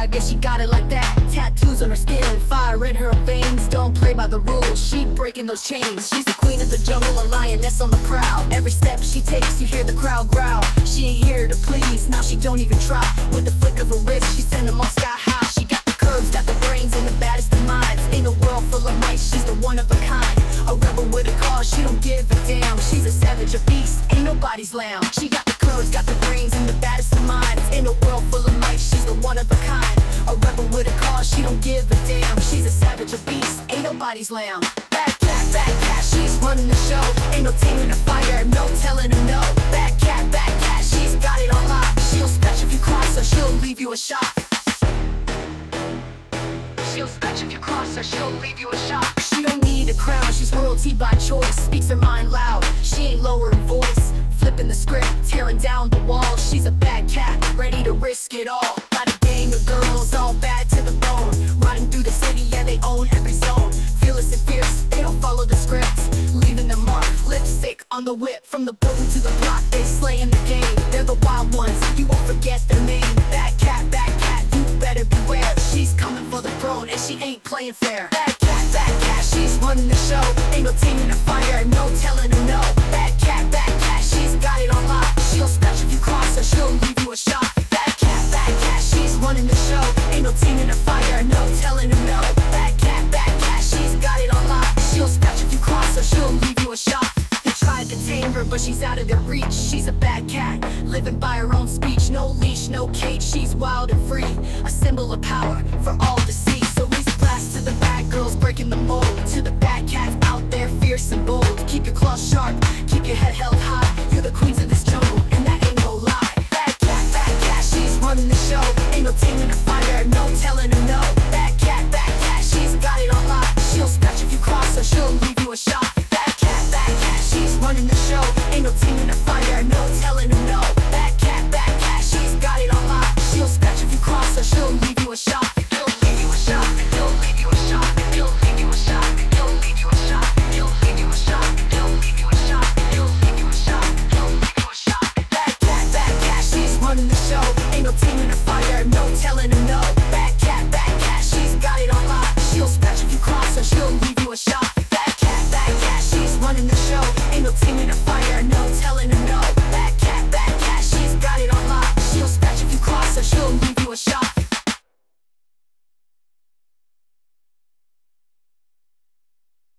yeah, she got it like that. Tattoos on her skin, fire in her veins. Don't play by the rules, she breaking those chains. She's the queen of the jungle, a lioness on the prowl. Every step she takes, you hear the crowd growl. She ain't here to please, now she don't even try. With the flick of her wrist, she send them all sky high. She got the curves, got the brains, and the baddest of minds. In a world full of might, she's the one of a kind. A rebel with a cause, she don't give a damn. She's a savage, a beast, ain't nobody's lamb. She got the curves, got the brains, and the baddest of minds. In a world full of might, she's the one of a kind. A rebel with a cause, she don't give a damn. She's a savage, a beast, ain't nobody's lamb. Bad cat, she's running the show. Ain't no taming the fire, no telling her no. Bad cat, she's got it on lock. She'll scratch if you cross her, she'll leave you a shock. She'll scratch if you cross her, she'll leave you a shock. She don't need a crown, she's royalty by choice. Speaks her mind loud, she ain't lowering voice. Flipping the script, tearing down the wall. She's a bad cat, ready to risk it all. Got a gang of girls, all bad to the bone. Riding through the city, yeah, they own every zone. Fearless and fierce, they don't follow the scripts. Leaving them mark, lipstick on the whip. From the building to the block, they slay in the game. They're the wild ones, you won't forget their name. Bad cat, you better beware. She's coming for the throne and she ain't playing fair. Bad cat, she's running the show. Ain't no taming the fire, no telling her no. Bad cat, she's got it on lock. She'll scratch if you cross her, she'll leave you a shock. Bad cat, she's running the show. Ain't no taming the fire, no telling her no. Bad cat, she's got it on lock. She'll scratch if you cross her, she'll leave you a shock. They tried to tame her, but she's out of their reach. She's a bad cat, living by her own speech. No leash, no cage, she's wild and free. A symbol of power for all